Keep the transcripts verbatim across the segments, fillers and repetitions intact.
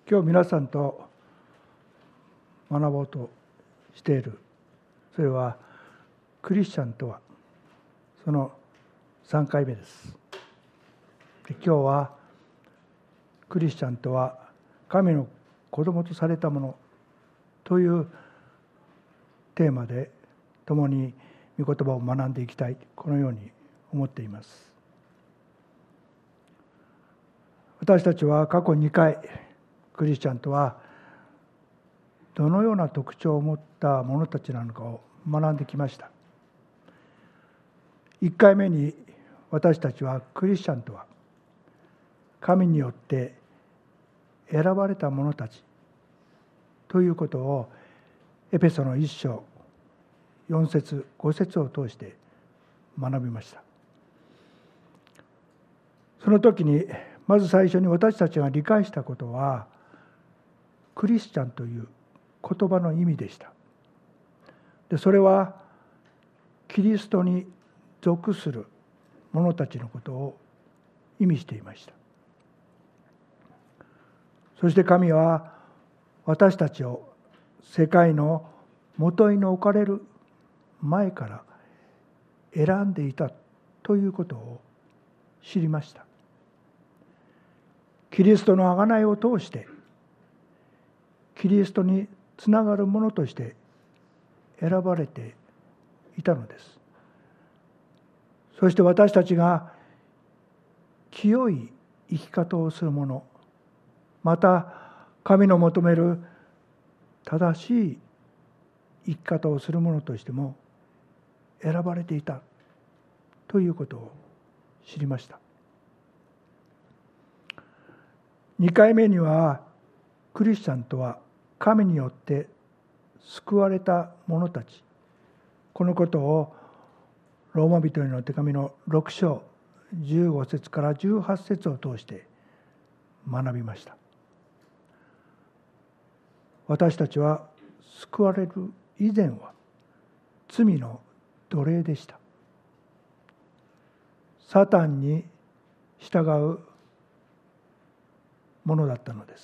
今日皆さんと学ぼうとしている、それはクリスチャンとは、そのさんかいめです。で今日はクリスチャンとは神の子供とされたものというテーマで共に御言葉を学んでいきたい、このように思っています。私たちは過去にかい、クリスチャンとはどのような特徴を持った者たちなのかを学んできました。いっかいめに私たちはクリスチャンとは神によって選ばれた者たちということをエペソの一章よん節ご節を通して学びました。その時にまず最初に私たちが理解したことは、クリスチャンという言葉の意味でした。でそれはキリストに属する者たちのことを意味していました。そして神は私たちを世界のもとに置かれる前から選んでいたということを知りました。キリストの贖いを通してキリストにつながるものとして選ばれていたのです。そして私たちが清い生き方をするもの、また神の求める正しい生き方をするものとしても選ばれていたということを知りました。にかいめにはクリスチャンとは神によって救われた者たち、このことをローマ人への手紙のろく章じゅうご節からじゅうはち節を通して学びました。私たちは救われる以前は罪の奴隷でした。サタンに従うものだったのです。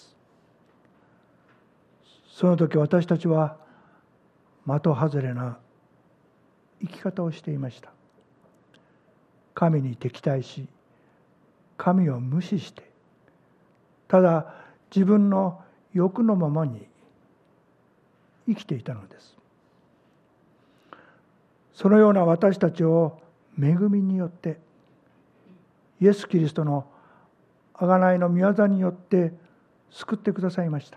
その時私たちは的外れな生き方をしていました。神に敵対し、神を無視して、ただ自分の欲のままに生きていたのです。そのような私たちを恵みによって、イエス・キリストの贖いの御業によって救ってくださいました。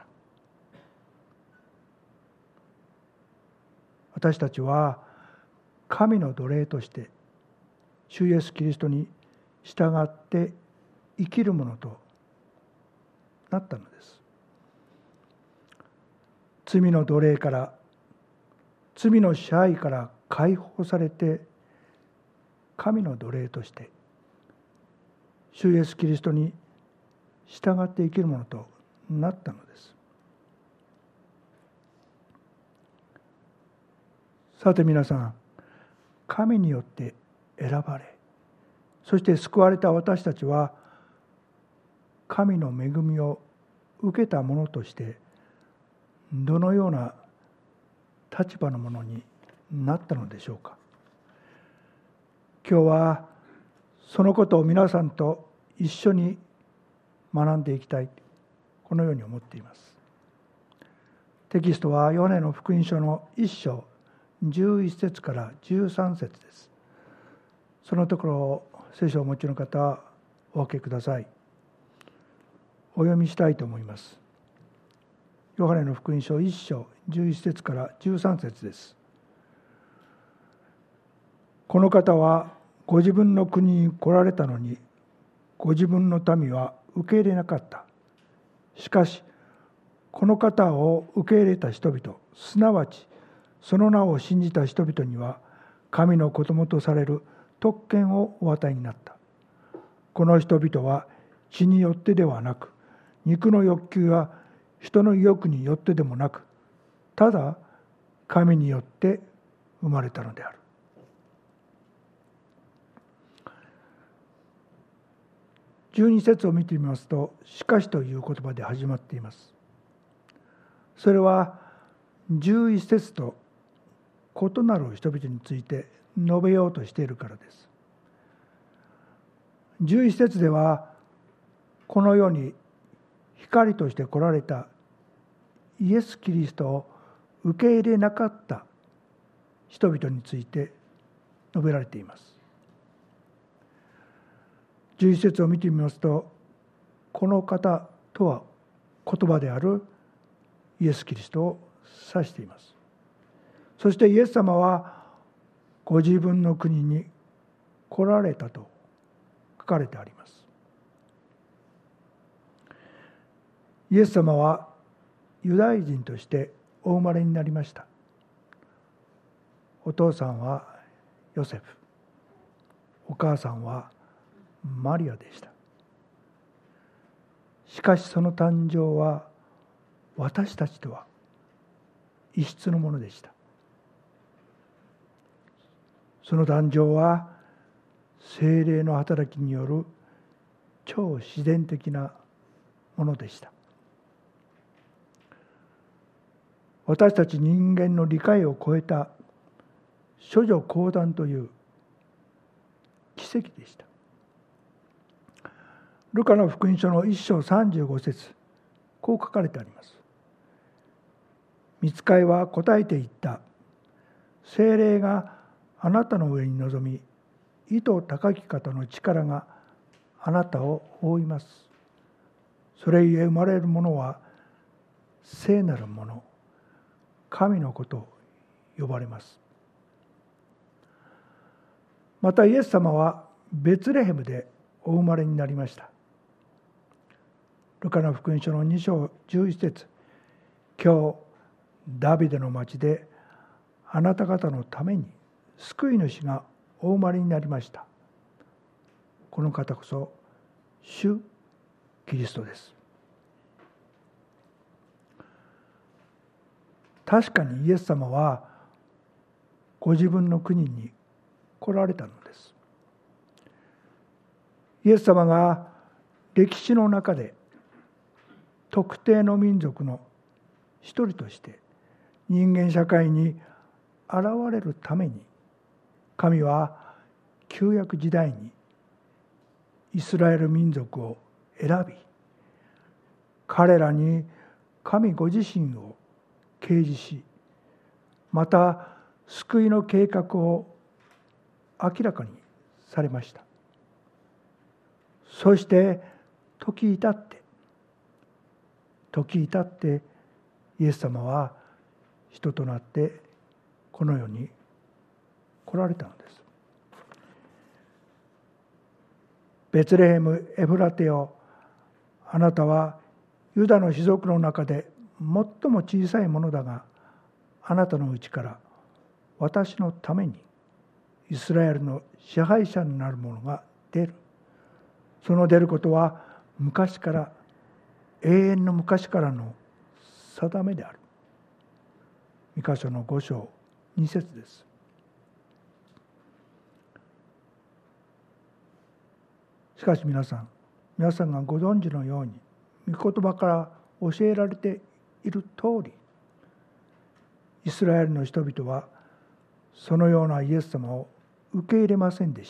私たちは神の奴隷として主イエス・キリストに従って生きるものとなったのです。罪の奴隷から、罪の支配から解放されて、神の奴隷として主イエス・キリストに従って生きるものとなったのです。さて皆さん、神によって選ばれ、そして救われた私たちは神の恵みを受けたものとしてどのような立場のものになったのでしょうか。今日はそのことを皆さんと一緒に学んでいきたい、このように思っています。テキストはヨハネの福音書の一章じゅういち節からじゅうさん節です。そのところを聖書をお持ちの方はお分けください。お読みしたいと思います。ヨハネの福音書一章じゅういち節からじゅうさん節です。この方はご自分の国に来られたのに、ご自分の民は受け入れなかった。しかしこの方を受け入れた人々、すなわちその名を信じた人々には神の子供とされる特権をお与えになった。この人々は血によってではなく、肉の欲求や人の意欲によってでもなく、ただ神によって生まれたのである。 じゅうに節を見てみますと、しかしという言葉で始まっています。それはじゅういち節と異なる人々について述べようとしているからです。じゅういち節では、この世に光として来られたイエス・キリストを受け入れなかった人々について述べられています。じゅういち節を見てみますと、この方とは言葉であるイエス・キリストを指しています。そしてイエス様はご自分の国に来られたと書かれてあります。イエス様はユダヤ人としてお生まれになりました。お父さんはヨセフ、お母さんはマリアでした。しかしその誕生は私たちとは異質のものでした。その誕生は聖霊の働きによる超自然的なものでした。私たち人間の理解を超えた諸女講談という奇跡でした。ルカの福音書のいっ章さんじゅうご節、こう書かれてあります。御使いは答えて言った。聖霊があなたの上に臨み、意図高き方の力があなたを覆います。それゆえ生まれるものは聖なるもの、神の子と呼ばれます。またイエス様はベツレヘムでお生まれになりました。ルカの福音書のに章じゅういち節、今日ダビデの町であなた方のために救い主がお生まれになりました。この方こそ主キリストです。確かにイエス様はご自分の国に来られたのです。イエス様が歴史の中で特定の民族の一人として人間社会に現れるために、神は旧約時代にイスラエル民族を選び、彼らに神ご自身を掲示し、また救いの計画を明らかにされました。そして時至って時至ってイエス様は人となってこの世に来られたのです。ベツレヘムエフラテよ、あなたはユダの氏族の中で最も小さいものだが、あなたのうちから私のためにイスラエルの支配者になる者が出る。その出ることは昔から、永遠の昔からの定めである。ミカ書のご章に節です。しかし皆さん、皆さんがご存知のように、御言葉から教えられている通り、イスラエルの人々はそのようなイエス様を受け入れませんでした。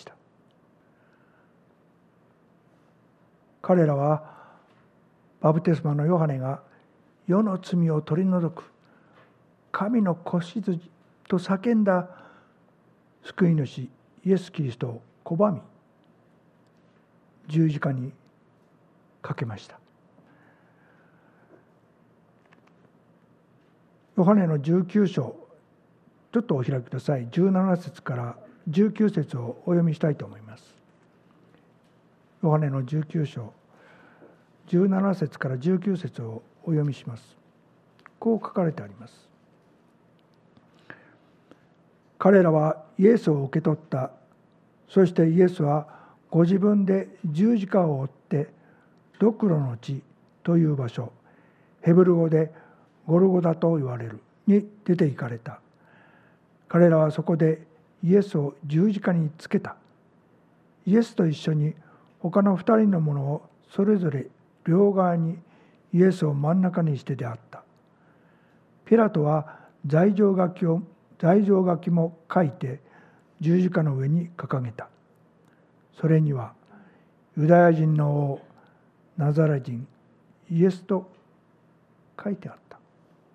彼らはバプテスマのヨハネが世の罪を取り除く神の子羊と叫んだ救い主イエス・キリストを拒み、十字架にかけました。ヨハネのじゅうきゅう章、ちょっとお開きください。じゅうなな節からじゅうきゅう節をお読みしたいと思います。ヨハネのじゅうきゅう章、じゅうなな節からじゅうきゅう節をお読みします。こう書かれてあります。彼らはイエスを受け取った。そしてイエスはご自分で十字架を追ってドクロの地という場所、ヘブル語でゴルゴダと言われるに出て行かれた。彼らはそこでイエスを十字架につけた。イエスと一緒に他の二人の者をそれぞれ両側にイエスを真ん中にしてであった。ピラトは罪状書きを罪状書きも書いて十字架の上に掲げた。それにはユダヤ人の王ナザレ人イエスと書いてあった。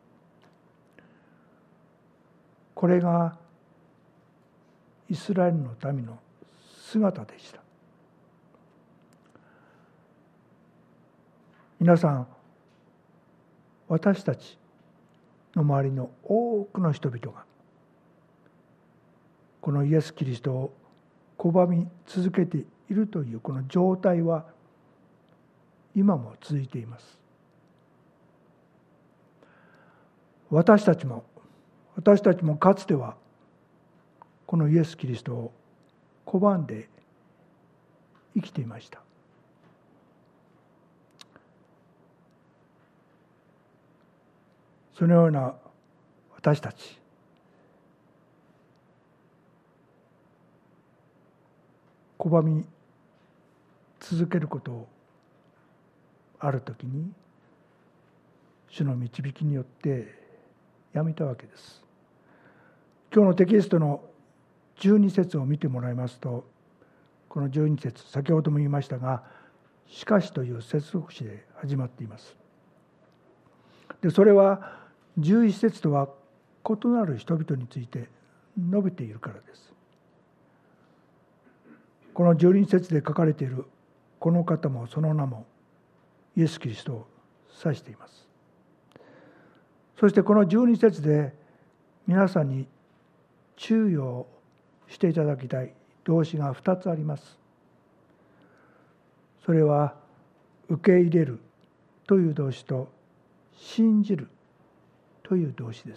これがイスラエルの民の姿でした。皆さん、私たちの周りの多くの人々がこのイエス・キリストを拒み続けているというこの状態は今も続いています。私たちも私たちもかつてはこのイエス・キリストを拒んで生きていました。そのような私たち、拒み続けることをあるときに主の導きによってやめたわけです。今日のテキストのじゅうに節を見てもらいますと、このじゅうに節、先ほども言いましたが、しかしという接続詞で始まっています。で、それはじゅういち節とは異なる人々について述べているからです。このじゅうに節で書かれているこの方もその名もイエス・キリストを指しています。そしてこのじゅうに節で皆さんに注意をしていただきたい動詞がふたつあります。それは受け入れるという動詞と信じるという動詞です。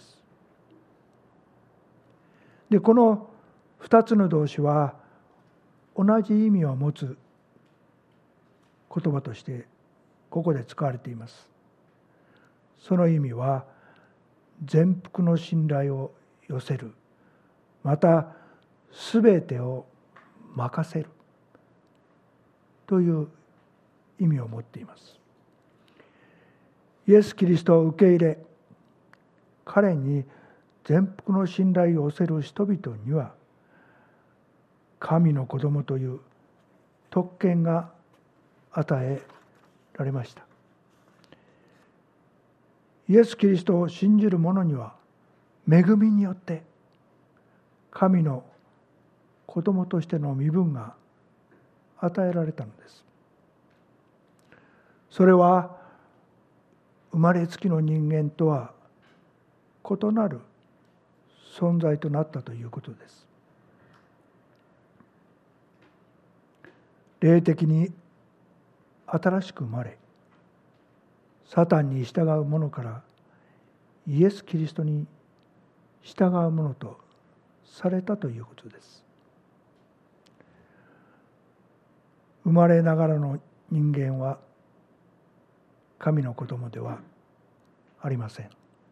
で、このふたつの動詞は同じ意味を持つ言葉としてここで使われています。その意味は全幅の信頼を寄せる、またすべてを任せるという意味を持っています。イエス・キリストを受け入れ、彼に全幅の信頼を寄せる人々には神の子供という特権が与えられました。イエス・キリストを信じる者には恵みによって神の子供としての身分が与えられたのです。それは生まれつきの人間とは異なる存在となったということです。霊的に新しく生まれ、サタンに従う者からイエス・キリストに従う者とされたということです。生まれながらの人間は神の子供ではありません。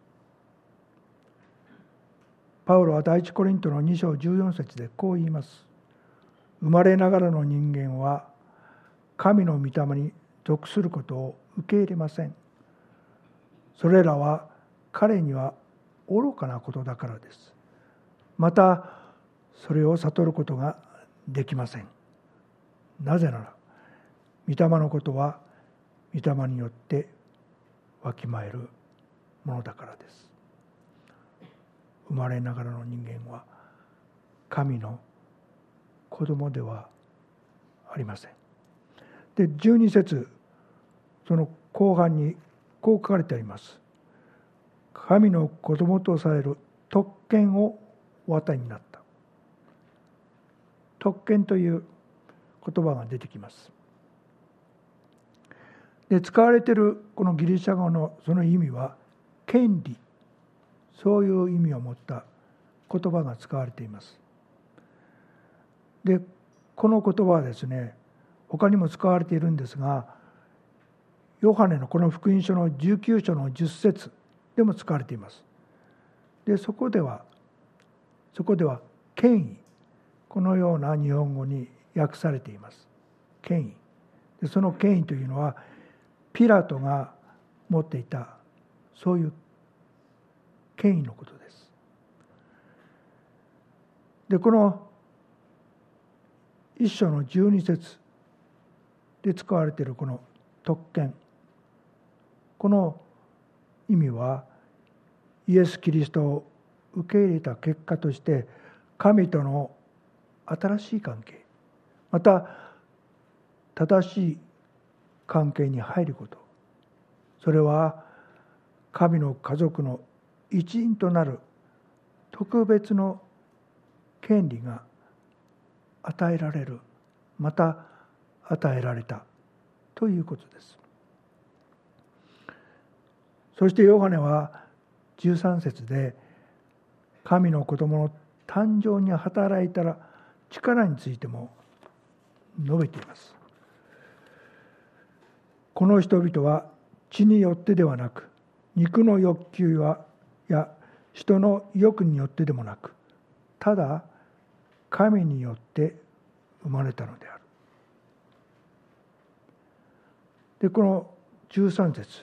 パウロは第一コリントのに章じゅうよん節でこう言います。生まれながらの人間は神の御霊に属することを受け入れません。それらは彼には愚かなことだからです。またそれを悟ることができません。なぜなら御霊のことは御霊によってわきまえるものだからです。生まれながらの人間は神の子供ではありません。で、じゅうに節、その後半にこう書かれてあります。神の子供とされる特権をお与えになった。特権という言葉が出てきます。で、使われているこのギリシャ語のその意味は権利、そういう意味を持った言葉が使われています。で、この言葉はですね、他にも使われているんですが、ヨハネのこの福音書のじゅうきゅう章のじゅっ節でも使われています。で、そこではそこでは権威、このような日本語に訳されています。権威。 でその権威というのはピラトが持っていたそういう権威のことです。でこの一章のじゅうに節で使われているこの特権、この意味はイエス・キリストを受け入れた結果として神との新しい関係、また正しい関係に入ること、それは神の家族の一員となる特別の権利が与えられる、また与えられたということです。そしてヨハネはじゅうさん節で神の子供の誕生に働いた力についても述べています。この人々は血によってではなく、肉の欲求や人の意欲によってでもなく、ただ神によって生まれたのである。でこのじゅうさん節、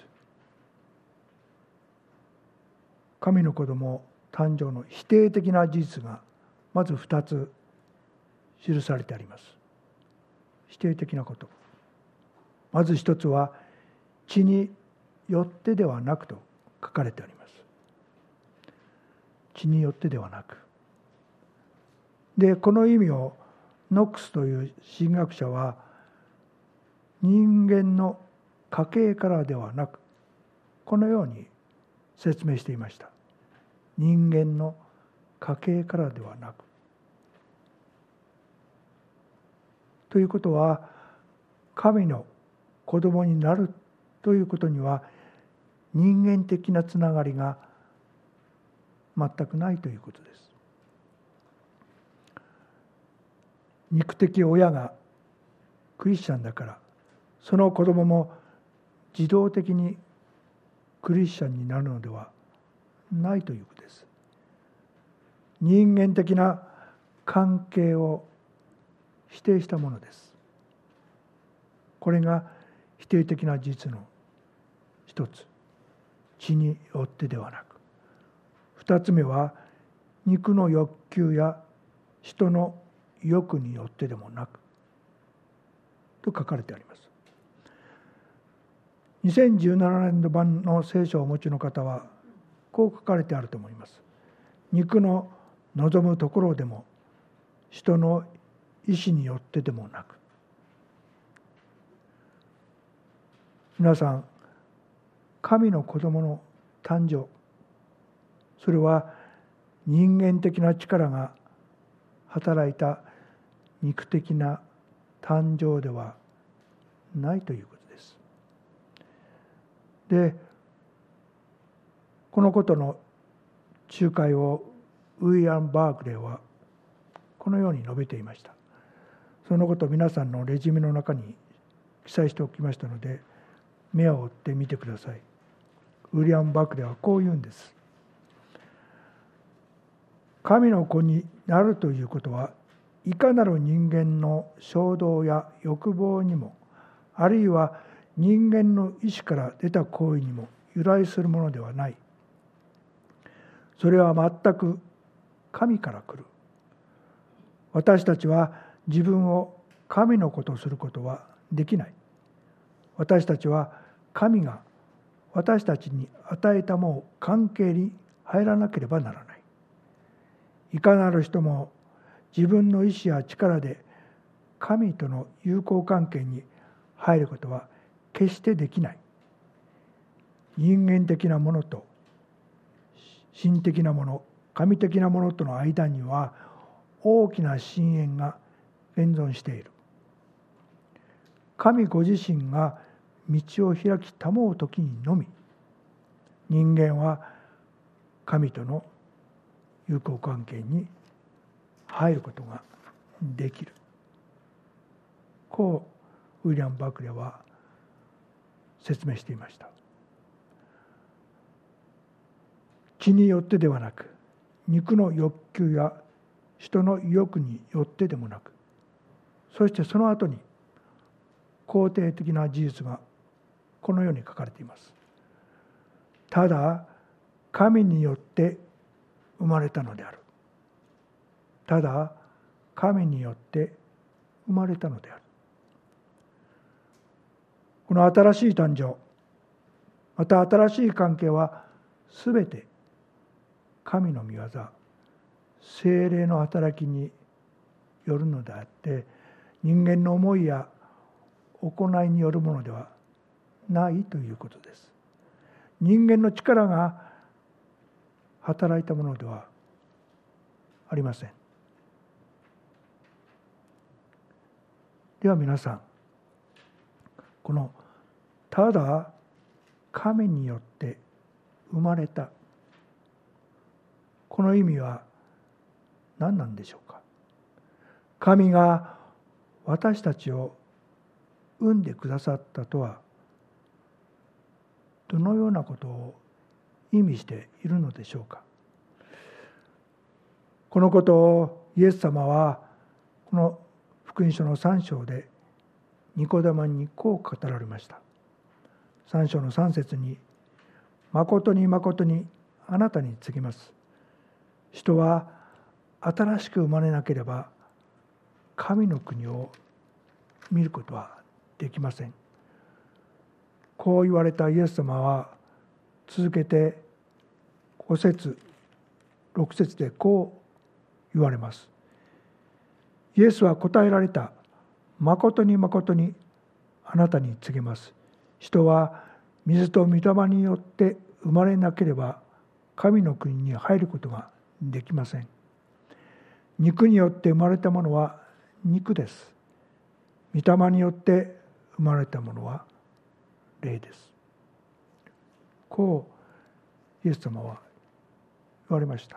神の子供誕生の否定的な事実がまずふたつ記されてあります。否定的なこと。まず一つは血によってではなくと書かれてあります。血によってではなく。でこの意味をノックスという神学者は人間の家系からではなく、このように説明していました。人間の家系からではなく。ということは、神の子供になるということには人間的なつながりが全くないということです。肉的親がクリスチャンだから、その子供も自動的にクリスチャンになるのではないということです。人間的な関係を否定したものです。これが否定的な事実の一つ。血によってではなく。二つ目は肉の欲求や人の意欲によってでもなくと書かれてあります。にせんじゅうななねんど版の聖書をお持ちの方はこう書かれてあると思います。肉の望むところでも人の意志によってでもなく。皆さん、神の子供の誕生、それは人間的な力が働いた肉的な誕生ではないということです。で、このことの仲介をウィリアム・バークレーはこのように述べていました。そのことを皆さんのレジュメの中に記載しておきましたので、目を追ってみてください。ウィリアム・バークレーはこう言うんです。神の子になるということは、いかなる人間の衝動や欲望にも、あるいは人間の意志から出た行為にも由来するものではない。それは全く神から来る。私たちは自分を神の子とすることはできない。私たちは神が私たちに与えたもう関係に入らなければならない。いかなる人も自分の意志や力で神との友好関係に入ることは決してできない。人間的なものと神的なもの、神的なものとの間には大きな深淵が現存している。神ご自身が道を開きたもう時にのみ、人間は神との友好関係に入ることができる。こうウィリアム・バークレーは説明していました。血によってではなく、肉の欲求や人の意欲によってでもなく、そしてその後に肯定的な事実がこのように書かれています。ただ神によって生まれたのである。ただ神によって生まれたのである。この新しい誕生、また新しい関係はすべて神の御業、聖霊の働きによるのであって、人間の思いや行いによるものではないということです。人間の力が働いたものではありません。では皆さん、このただ神によって生まれた、この意味は何なんでしょうか。神が私たちを生んでくださったとはどのようなことを意味しているのでしょうか。このことをイエス様はこの福音書のさん章でニコデモにこう語られました。さん章のさん節に、誠に誠にあなたに告げます。人は新しく生まれなければ神の国を見ることはできません。こう言われたイエス様は続けてご節ろく節でこう言われます。イエスは答えられた。誠に誠にあなたに告げます。人は水と御霊によって生まれなければ神の国に入ることができません。肉によって生まれたものは肉です。御霊によって生まれたものは霊です。こうイエス様は言われました。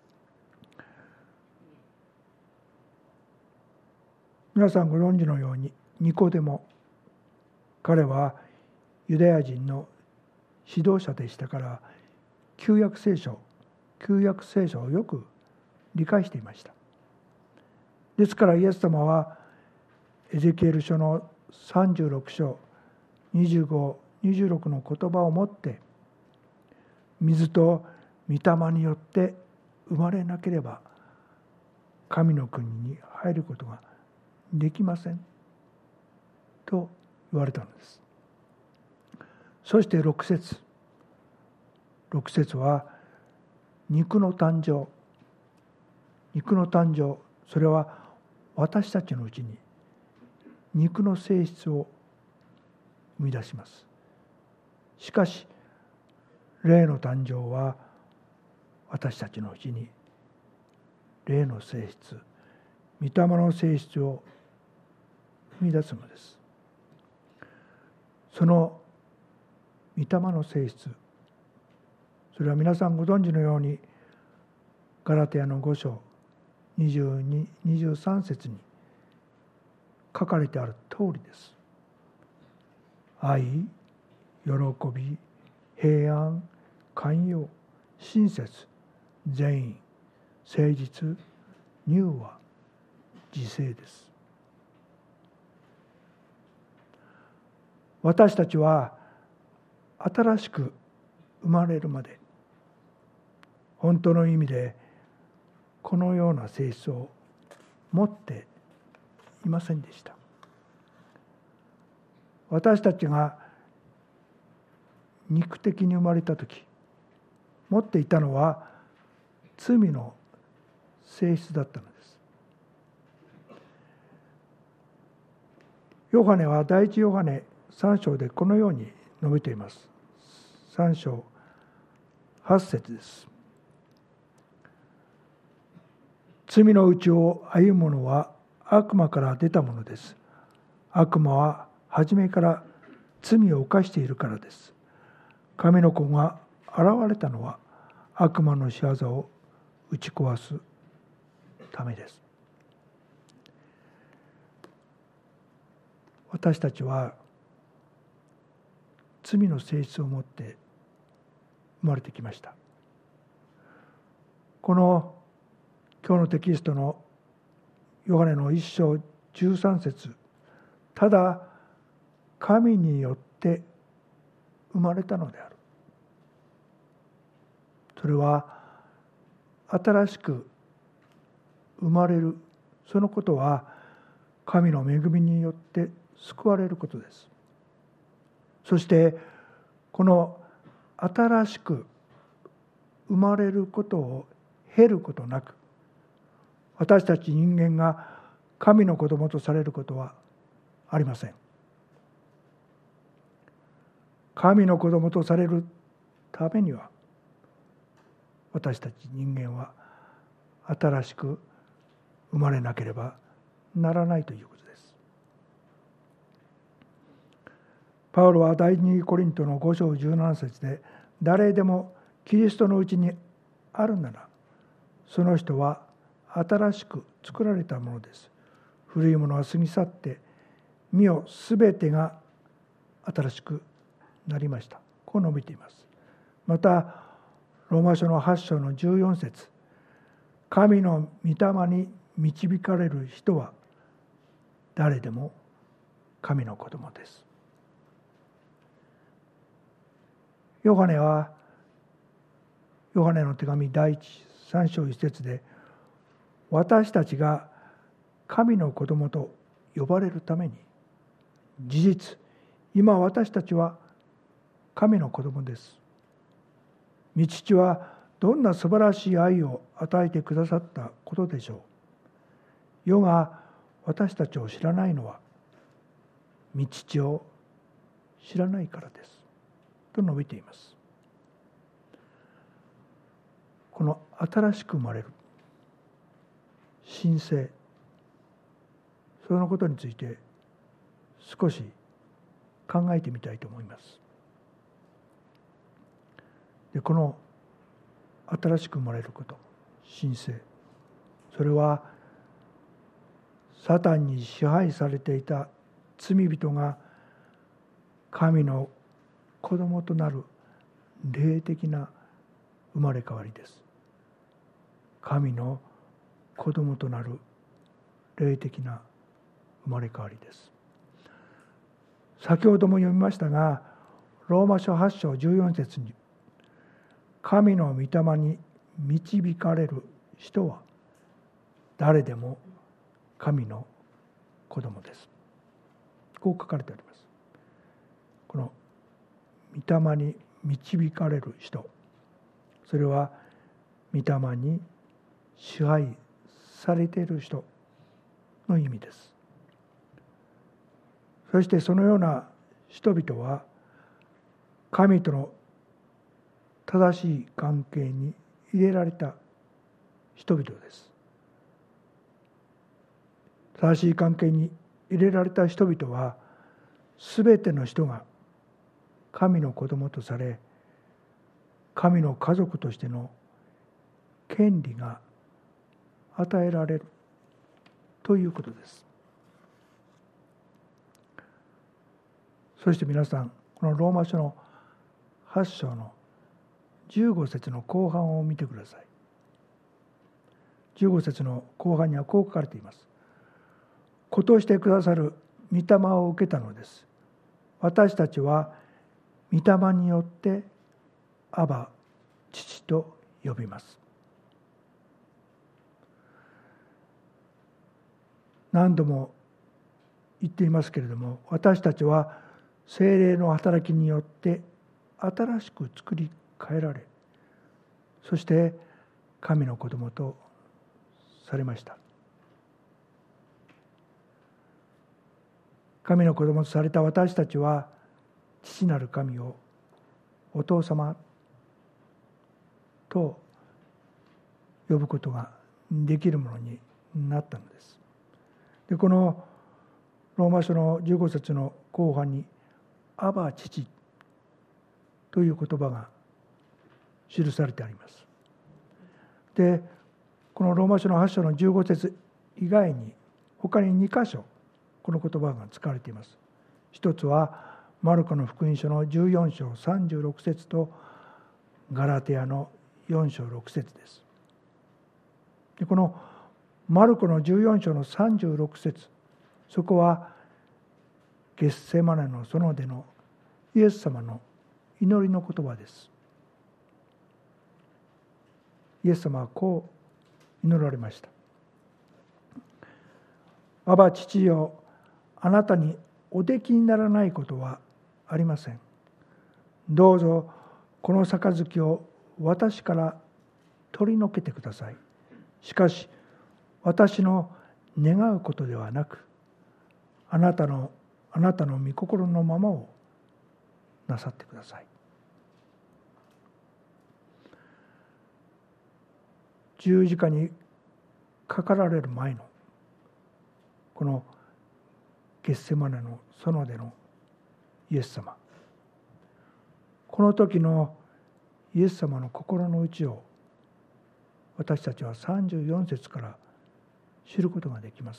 皆さんご存知のように、ニコデモ、彼はユダヤ人の指導者でしたから、旧約聖書旧約聖書をよく理解していました。ですからイエス様はエゼキエル書のさんじゅうろく章にじゅうご、にじゅうろくの言葉をもって、水と御霊によって生まれなければ神の国に入ることができませんと言われたのです。そしてろく節ろく節は肉の誕生肉の誕生、それは私たちのうちに肉の性質を生み出します。しかし霊の誕生は私たちのうちに霊の性質、御霊の性質を生み出すのです。その御霊の性質、それは皆さんご存知のようにガラテヤのご章にじゅうに、にじゅうさん節に書かれてある通りです。愛、喜び、平安、寛容、親切、善意、誠実、柔和、自制です。私たちは新しく生まれるまで本当の意味でこのような性質を持っていませんでした。私たちが肉的に生まれたとき、持っていたのは罪の性質だったのです。ヨハネは第一ヨハネさん章でこのように述べています。さん章はち節です。罪の道を歩む者は悪魔から出たものです。悪魔は初めから罪を犯しているからです。神の子が現れたのは悪魔の仕業を打ち壊すためです。私たちは罪の性質を持って生まれてきました。この今日のテキストのヨハネの一章じゅうさん節、ただ神によって生まれたのである。それは新しく生まれる、そのことは神の恵みによって救われることです。そしてこの新しく生まれることを経ることなく、私たち人間が神の子供とされることはありません。神の子供とされるためには、私たち人間は新しく生まれなければならないということです。パウロは第二コリントのご章じゅうなな節で、誰でもキリストのうちにあるなら、その人は新しく作られたものです。古いものは過ぎ去って、見よ、すべてが新しくなりました。こう述べています。また、ローマ書のはち章のじゅうよん節、神の御霊に導かれる人は誰でも神の子供です。ヨハネはヨハネの手紙第一さん章一節で、私たちが神の子供と呼ばれるために、事実今私たちは神の子供です。御父はどんな素晴らしい愛を与えてくださったことでしょう。世が私たちを知らないのは、御父を知らないからです。と述べています。この新しく生まれる新生、そのことについて少し考えてみたいと思います。で、この新しく生まれること、新生、それはサタンに支配されていた罪人が神の子供となる霊的な生まれ変わりです。神の子供となる霊的な生まれ変わりです。先ほども読みましたが、ローマ書はち章じゅうよん節に、神の御霊に導かれる人は誰でも神の子供です。こう書かれてあります。この御霊に導かれる人、それは御霊に支配されている人の意味です。そしてそのような人々は神との正しい関係に入れられた人々です。正しい関係に入れられた人々は、すべての人が神の子供とされ、神の家族としての権利が与えられるということです。そして皆さん、このローマ書のはち章のじゅうご節の後半を見てください。じゅうご節の後半にはこう書かれています。子としてくださる御霊を受けたのです。私たちは御霊によってアバ、父と呼びます。何度も言っていますけれども、私たちは聖霊の働きによって新しく作り変えられ、そして神の子供とされました。神の子供とされた私たちは、父なる神をお父様と呼ぶことができるものになったのです。で、このローマ書のじゅうご節の後半に、アバ父という言葉が記されてあります。で、このローマ書のはち章のじゅうご節以外に、他にに箇所この言葉が使われています。一つはマルコの福音書のじゅうよん章さんじゅうろく節とガラテヤのよん章ろく節です。で、このマルコのじゅうよん章のさんじゅうろく節、そこはゲッセマネの園でのイエス様の祈りの言葉です。イエス様はこう祈られました。アバ父よ、あなたにおできにならないことはありません。どうぞこの杯を私から取り除けてください。しかし私の願うことではなく、あなたのあなたの御心のままをなさってください。十字架にかかられる前のこのゲッセマネの園でのイエス様、この時のイエス様の心の内を私たちはさんじゅうよん節から知ることができます。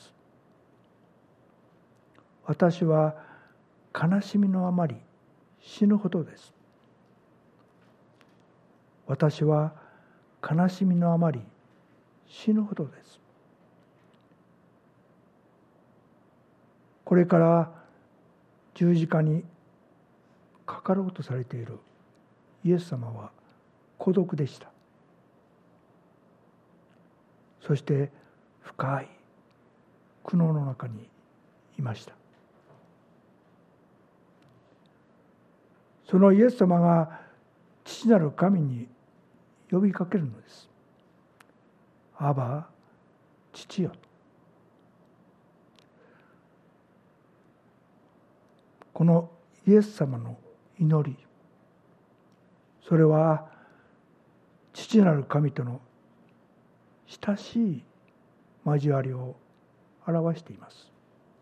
私は悲しみのあまり死ぬほどです。私は悲しみのあまり死ぬほどです。これから十字架にかかろうとされているイエス様は孤独でした。そして深い苦悩の中にいました。そのイエス様が父なる神に呼びかけるのです。アバ、父よと。このイエス様の祈り、それは父なる神との親しい交わりを表しています。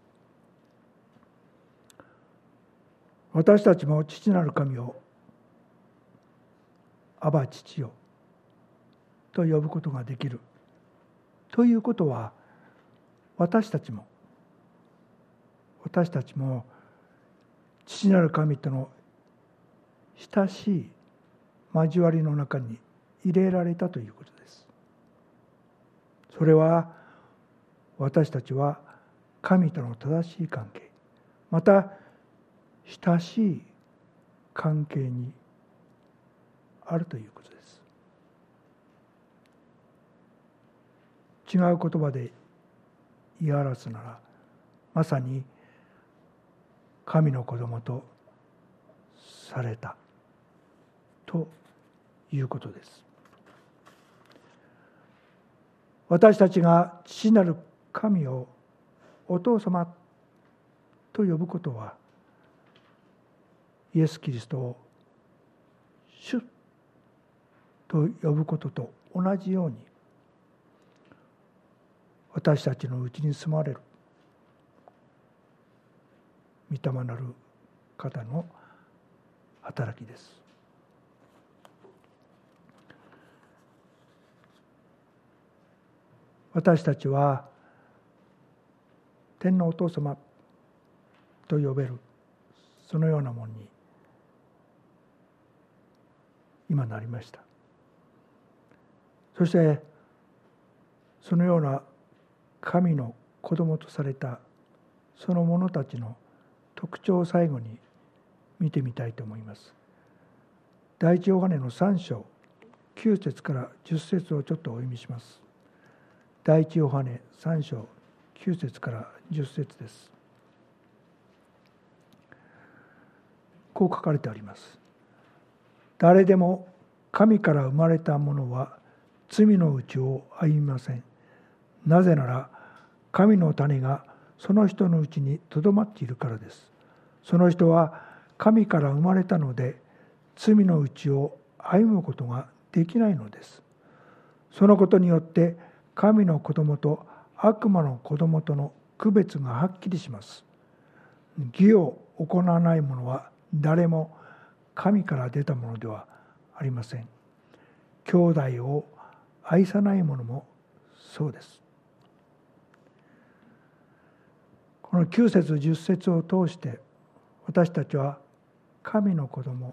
私たちも父なる神をアバ父よと呼ぶことができるということは、私たちも私たちも父なる神との親しい交わりの中に入れられたということです。それは私たちは神との正しい関係、また親しい関係にあるということです。違う言葉で言い表すなら、まさに神の子供とされたということです。私たちが父なる神をお父様と呼ぶことは、イエス・キリストを主と呼ぶことと同じように、私たちのうちに住まれる御霊なる方の働きです。私たちは天のお父様と呼べるそのようなものに今なりました。そしてそのような神の子供とされたその者たちの特徴を最後に見てみたいと思います。第一ヨハネのさん章きゅう節からじゅっ節をちょっとお読みします。第一ヨハネさん章きゅう節からじゅっ節です。こう書かれてあります。誰でも神から生まれたものは罪のうちを歩みません。なぜなら神の種がその人のうちにとどまっているからです。その人は神から生まれたので罪のうちを歩むことができないのです。そのことによって神の子供と悪魔の子供との区別がはっきりします。義を行わない者は誰も神から出たものではありません。兄弟を愛さない者もそうです。このきゅう節じゅっ節を通して私たちは神の子供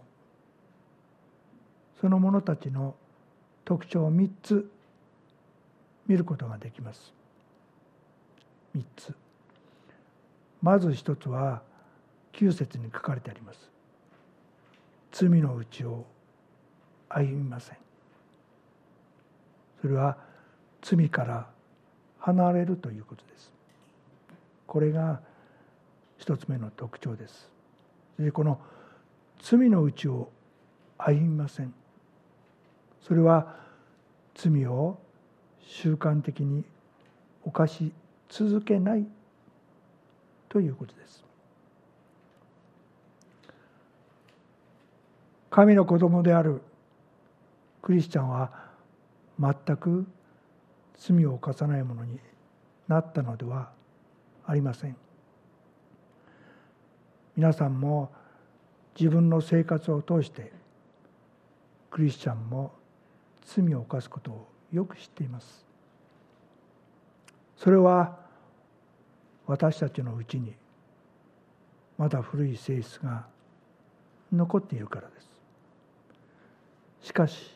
その者たちの特徴をみっつ見ることができます。みっつ。まず一つはきゅう節に書かれてあります。罪の道を歩みません。それは罪から離れるということです。これが一つ目の特徴です。で、この罪の道を歩みません。それは罪を習慣的に犯し続けないということです。神の子供であるクリスチャンは全く罪を犯さないものになったのではありません。皆さんも自分の生活を通してクリスチャンも罪を犯すことをよく知っています。それは私たちのうちにまだ古い性質が残っているからです。しかし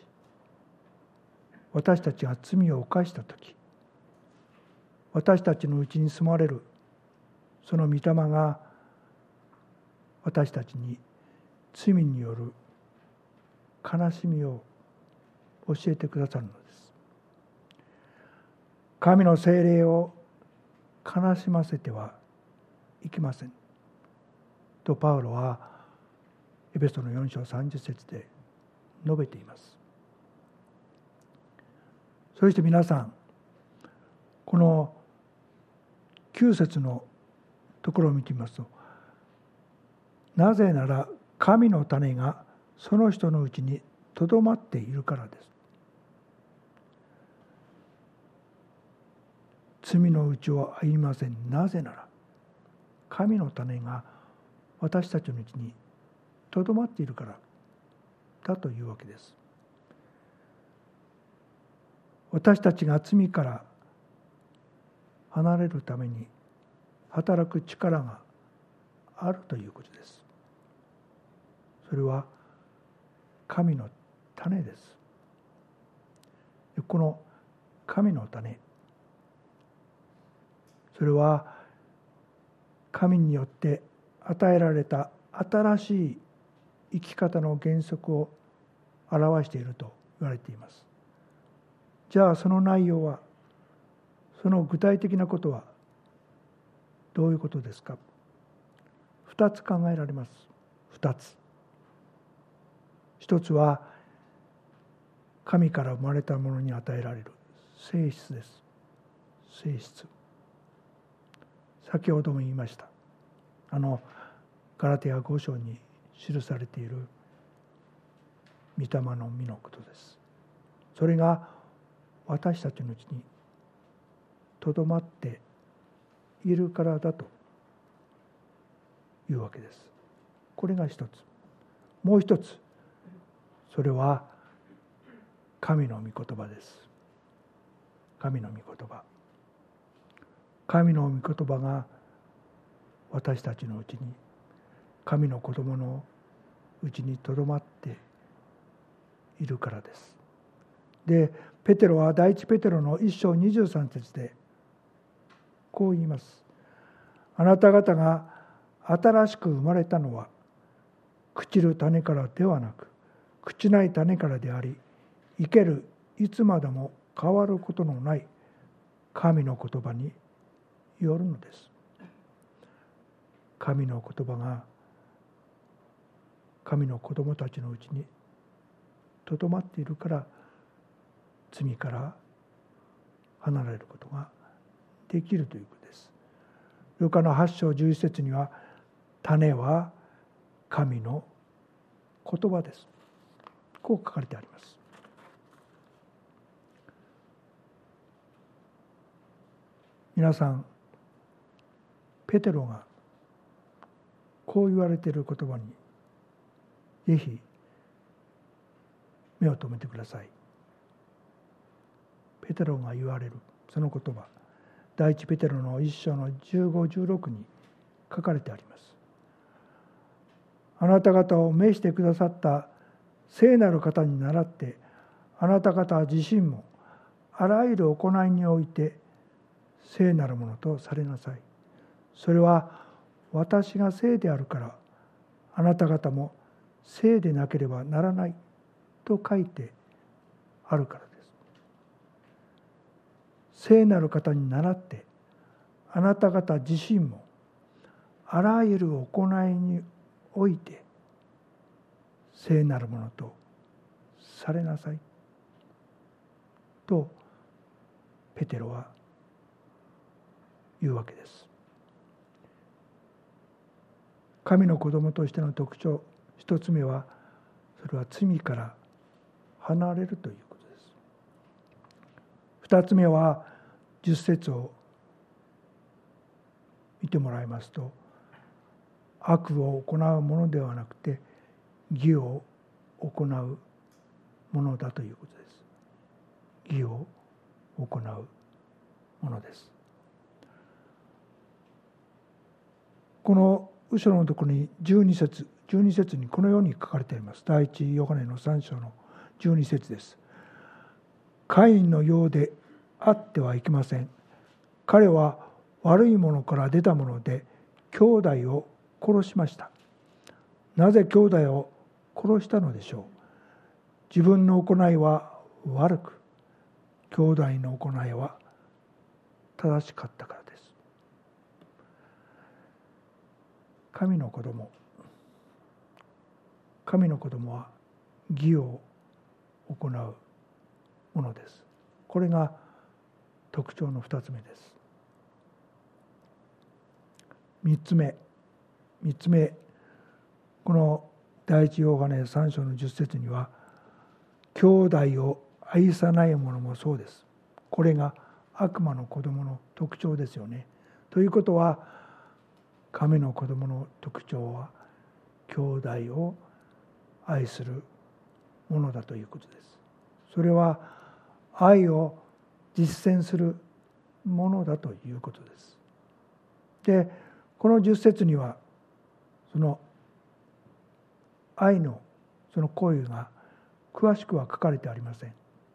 私たちが罪を犯したとき、私たちのうちに住まれるその御霊が私たちに罪による悲しみを教えてくださるのです。神の聖霊を悲しませてはいけませんとパウロはエペソのよん章さんじゅう節で述べています。そして皆さん、このきゅう節のところを見てみますと、なぜなら神の種がその人のうちにとどまっているからです。罪のうちを歩みません。なぜなら神の種が私たちのうちにとどまっているからだというわけです。私たちが罪から離れるために働く力があるということです。それは神の種です。この神の種、それは神によって与えられた新しい生き方の原則を表していると言われています。じゃあその内容は、その具体的なことはどういうことですか。二つ考えられます。二つ。一つは神から生まれたものに与えられる性質です。性質。先ほども言いました。あのガラテヤご章に記されている御霊の実のことです。それが私たちのうちにとどまっているからだというわけです。これが一つ。もう一つ、それは神の御言葉です。神の御言葉。神の御言葉が私たちのうちに、神の子供のうちにとどまっているからです。で、ペテロは第一ペテロの一章二十三節でこう言います。あなた方が新しく生まれたのは朽ちる種からではなく、朽ちない種からであり、生けるいつまでも変わることのない神の言葉によるのです。神の言葉が神の子供たちのうちにとどまっているから、罪から離れることができるということです。ルカのはち章じゅういち節には、種は神の言葉です。こう書かれてあります。皆さん、ペテロがこう言われている言葉にぜひ目を留めてください。ペテロが言われるその言葉、第一ペテロの一章のじゅうご、じゅうろくに書かれてあります。あなた方を召してくださった聖なる方に倣って、あなた方自身もあらゆる行いにおいて聖なるものとされなさい。それは私が聖であるからあなた方も聖でなければならないと書いてあるからです。聖なる方に倣ってあなた方自身もあらゆる行いにおいて聖なるものとされなさいとペテロは言うわけです。神の子供としての特徴、一つ目はそれは罪から離れるということです。二つ目は十節を見てもらいますと、悪を行うものではなくて義を行うものだということです。義を行うものです。この後ろのところにじゅうに節、じゅうに節にこのように書かれています。第一ヨハネのさん章のじゅうに節です。カインのようであってはいけません。彼は悪いものから出たもので兄弟を殺しました。なぜ兄弟を殺したのでしょう。自分の行いは悪く、兄弟の行いは正しかったからです。神の子供、神の子供は義を行うものです。これが特徴の二つ目です。三つ目、三つ目、この第一ヨハネさん章の十節には、兄弟を愛さない者もそうです。これが悪魔の子供の特徴ですよね。ということは、神の子供の特徴は兄弟を愛するものだということです。それは愛を実践するものだということです。で、この十節にはその愛のその行為が詳しくは書かれてありません。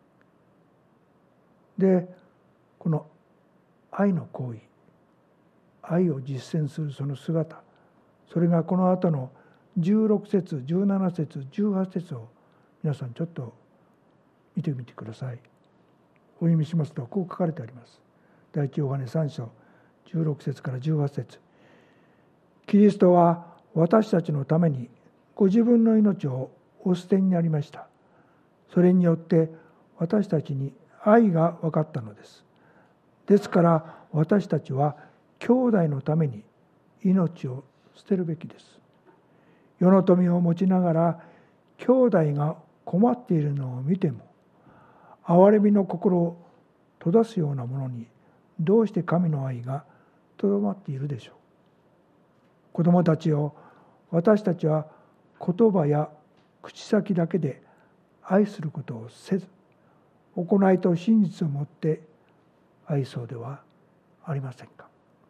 で、この愛の行為、愛を実践するその姿、それがこの後のじゅうろく節、じゅうなな節、じゅうはち節を皆さんちょっと見てみてください。お読みしますとこう書かれてあります。第一ヨハネさん章じゅうろく節からじゅうはち節。キリストは私たちのためにご自分の命をお捨てになりました。それによって私たちに愛が分かったのです。ですから私たちは兄弟のために命を捨てるべきです。世の富を持ちながら兄弟が困っているのを見ても、憐れみの心を閉ざすようなものにどうして神の愛がとどまっているでしょう。子供たちを私たちは言葉や口先だけで愛することをせず、行いと真実をもって愛そうではありませんか。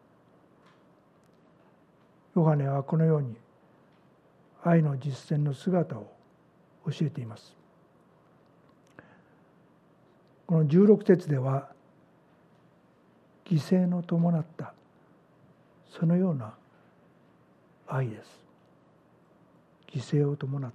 ヨハネはこのように愛の実践の姿を教えています。このじゅうろく節では犠牲の伴ったそのような愛です。犠牲を伴った。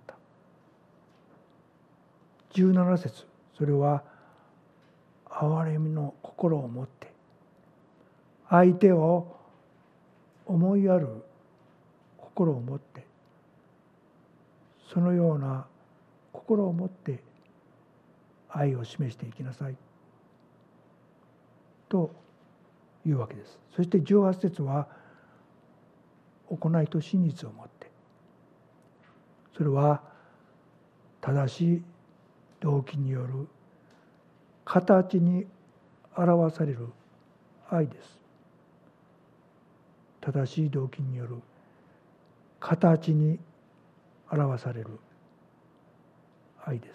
じゅうなな節、それは憐れみの心を持って相手を思いやる心を持って、そのような心を持って愛を示していきなさいというわけです。そしてじゅうはち節は行いと真実をもって、それは正しい動機による形に表される愛です。正しい動機による形に表される愛です。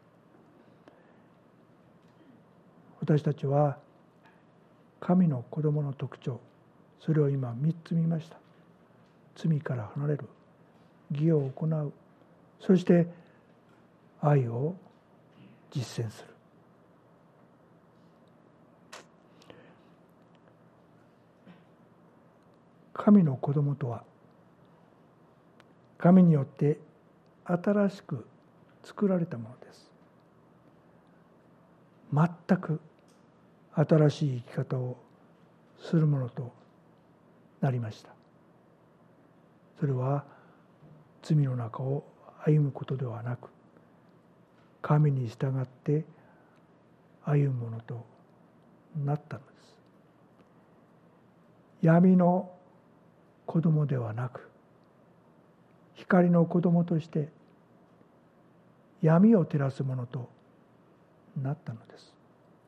私たちは神の子供の特徴、それを今みっつ見ました。罪から離れる、義を行う、そして愛を実践する。 神の子供とは、神によって新しく作られたものです。全く新しい生き方をするものとなりました。それは罪の中を歩むことではなく、神に従って歩むものとなったのです。闇の子供ではなく、光の子供として闇を照らすものとなったのです。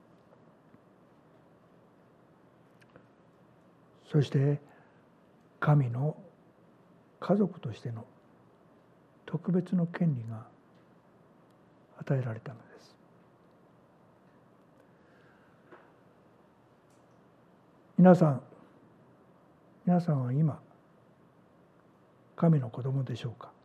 そして神の家族としての特別の権利が与えられたのです。皆さん、皆さんは今、神の子供でしょうか。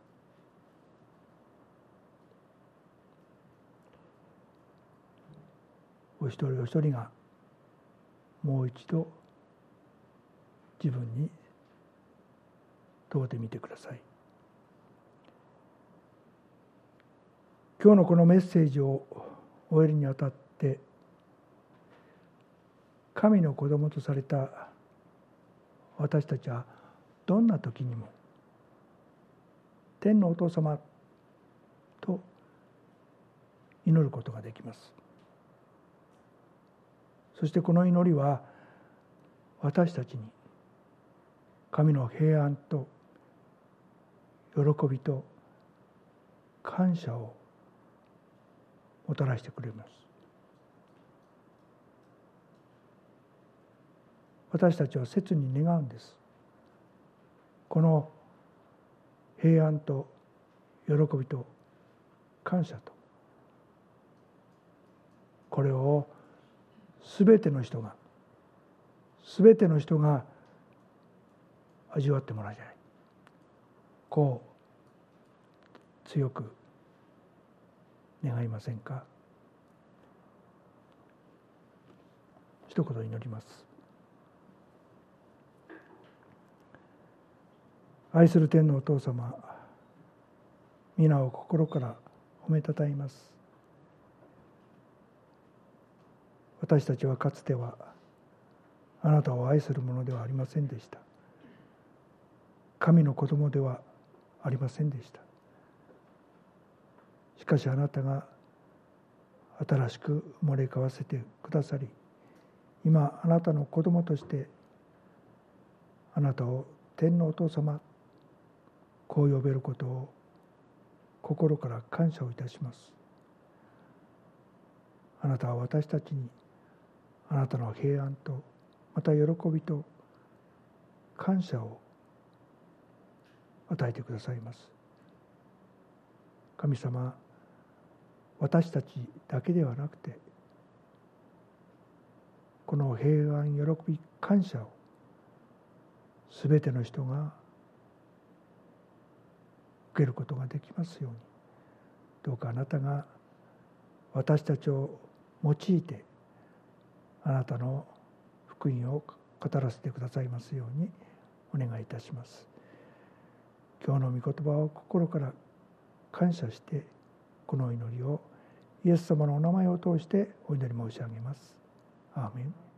お一人お一人がもう一度自分に問うてみてください。今日のこのメッセージを終えるにあたって、神の子供とされた私たちはどんな時にも天のお父様と祈ることができます。そしてこの祈りは私たちに神の平安と喜びと感謝をもたらしてくれます。私たちは切に願うんです。この平安と喜びと感謝と、これをすべての人がすべての人が味わってもらいたい、こう強く願いませんか。一言祈ります。愛する天のお父様、皆を心から褒めたたえます。私たちはかつてはあなたを愛するものではありませんでした。神の子供ではありませんでした。しかしあなたが新しく生まれ変わせてくださり、今あなたの子供としてあなたを天のお父様、こう呼べることを心から感謝をいたします。あなたは私たちにあなたの平安とまた喜びと感謝を与えてくださいます。神様、私たちだけではなくて、この平安、喜び、感謝をすべての人が受けることができますように、どうかあなたが私たちを用いてあなたの福音を語らせてくださいますようにお願いいたします。今日の御言葉を心から感謝して、この祈りをイエス様のお名前を通してお祈り申し上げます。アーメン。